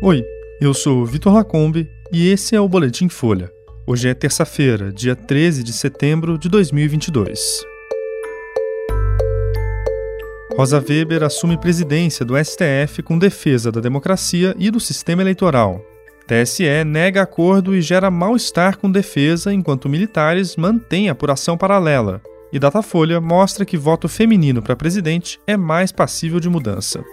Oi, eu sou Vitor Lacombe e esse é o Boletim Folha. Hoje é terça-feira, dia 13 de setembro de 2022. Rosa Weber assume presidência do STF com defesa da democracia e do sistema eleitoral. TSE nega acordo e gera mal-estar com defesa enquanto militares mantêm apuração paralela. E Datafolha mostra que voto feminino para presidente é mais passível de mudança.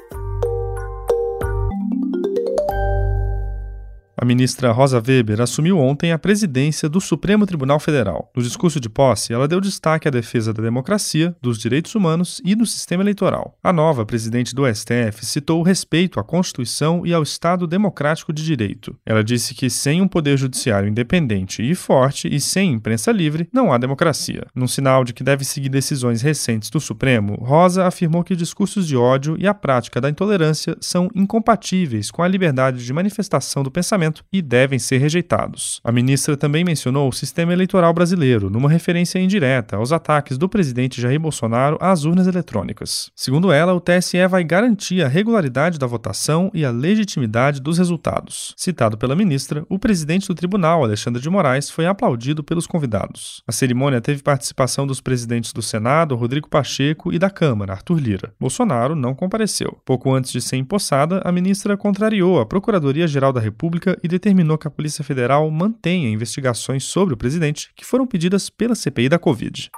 A ministra Rosa Weber assumiu ontem a presidência do Supremo Tribunal Federal. No discurso de posse, ela deu destaque à defesa da democracia, dos direitos humanos e do sistema eleitoral. A nova presidente do STF citou o respeito à Constituição e ao Estado democrático de direito. Ela disse que sem um poder judiciário independente e forte e sem imprensa livre, não há democracia. Num sinal de que deve seguir decisões recentes do Supremo, Rosa afirmou que discursos de ódio e a prática da intolerância são incompatíveis com a liberdade de manifestação do pensamento e devem ser rejeitados. A ministra também mencionou o sistema eleitoral brasileiro, numa referência indireta aos ataques do presidente Jair Bolsonaro às urnas eletrônicas. Segundo ela, o TSE vai garantir a regularidade da votação e a legitimidade dos resultados. Citado pela ministra, o presidente do tribunal, Alexandre de Moraes, foi aplaudido pelos convidados. A cerimônia teve participação dos presidentes do Senado, Rodrigo Pacheco, e da Câmara, Arthur Lira. Bolsonaro não compareceu. Pouco antes de ser empossada, a ministra contrariou a Procuradoria-Geral da República e determinou que a Polícia Federal mantenha investigações sobre o presidente que foram pedidas pela CPI da Covid.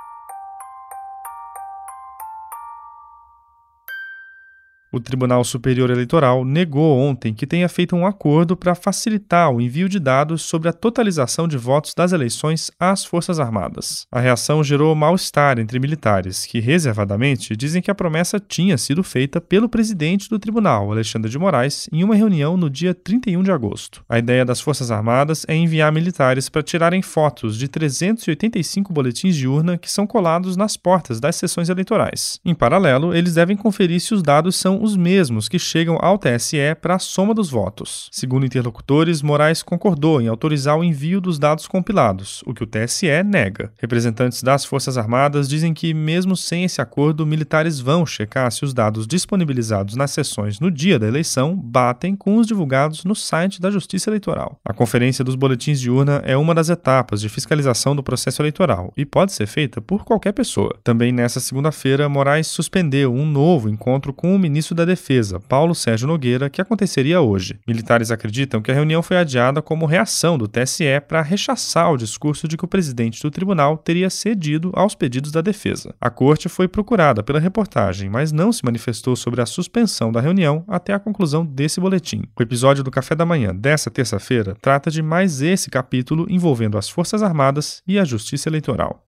O Tribunal Superior Eleitoral negou ontem que tenha feito um acordo para facilitar o envio de dados sobre a totalização de votos das eleições às Forças Armadas. A reação gerou mal-estar entre militares, que reservadamente dizem que a promessa tinha sido feita pelo presidente do tribunal, Alexandre de Moraes, em uma reunião no dia 31 de agosto. A ideia das Forças Armadas é enviar militares para tirarem fotos de 385 boletins de urna que são colados nas portas das sessões eleitorais. Em paralelo, eles devem conferir se os dados são os mesmos que chegam ao TSE para a soma dos votos. Segundo interlocutores, Moraes concordou em autorizar o envio dos dados compilados, o que o TSE nega. Representantes das Forças Armadas dizem que, mesmo sem esse acordo, militares vão checar se os dados disponibilizados nas sessões no dia da eleição batem com os divulgados no site da Justiça Eleitoral. A conferência dos boletins de urna é uma das etapas de fiscalização do processo eleitoral e pode ser feita por qualquer pessoa. Também nesta segunda-feira, Moraes suspendeu um novo encontro com o ministro da Defesa, Paulo Sérgio Nogueira, que aconteceria hoje. Militares acreditam que a reunião foi adiada como reação do TSE para rechaçar o discurso de que o presidente do tribunal teria cedido aos pedidos da defesa. A corte foi procurada pela reportagem, mas não se manifestou sobre a suspensão da reunião até a conclusão desse boletim. O episódio do Café da Manhã dessa terça-feira trata de mais esse capítulo envolvendo as Forças Armadas e a Justiça Eleitoral.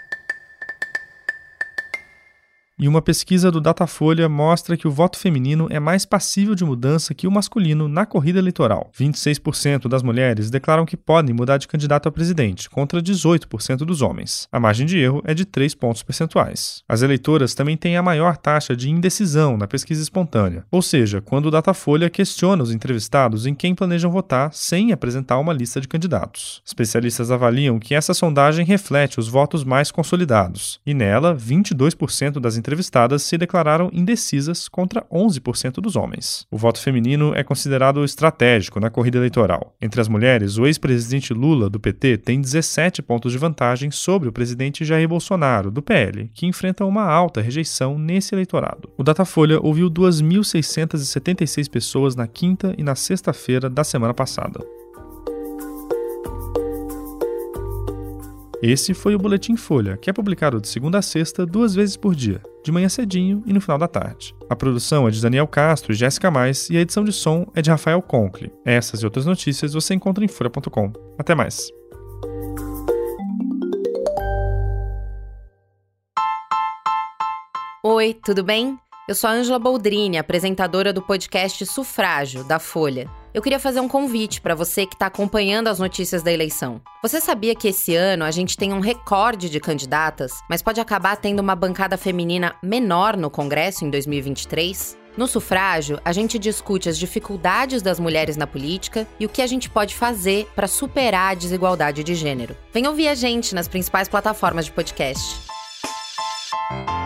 E uma pesquisa do Datafolha mostra que o voto feminino é mais passível de mudança que o masculino na corrida eleitoral. 26% das mulheres declaram que podem mudar de candidato a presidente, contra 18% dos homens. A margem de erro é de 3 pontos percentuais. As eleitoras também têm a maior taxa de indecisão na pesquisa espontânea, ou seja, quando o Datafolha questiona os entrevistados em quem planejam votar sem apresentar uma lista de candidatos. Especialistas avaliam que essa sondagem reflete os votos mais consolidados, e nela, 22% das entrevistadas se declararam indecisas contra 11% dos homens. O voto feminino é considerado estratégico na corrida eleitoral. Entre as mulheres, o ex-presidente Lula, do PT, tem 17 pontos de vantagem sobre o presidente Jair Bolsonaro, do PL, que enfrenta uma alta rejeição nesse eleitorado. O Datafolha ouviu 2.676 pessoas na quinta e na sexta-feira da semana passada. Esse foi o Boletim Folha, que é publicado de segunda a sexta, 2 vezes por dia, de manhã cedinho e no final da tarde. A produção é de Daniel Castro e Jéssica Mais e a edição de som é de Rafael Conkle. Essas e outras notícias você encontra em folha.com. Até mais. Oi, tudo bem? Eu sou a Ângela Boldrini, apresentadora do podcast Sufrágio, da Folha. Eu queria fazer um convite para você que está acompanhando as notícias da eleição. Você sabia que esse ano a gente tem um recorde de candidatas, mas pode acabar tendo uma bancada feminina menor no Congresso em 2023? No Sufrágio, a gente discute as dificuldades das mulheres na política e o que a gente pode fazer para superar a desigualdade de gênero. Vem ouvir a gente nas principais plataformas de podcast.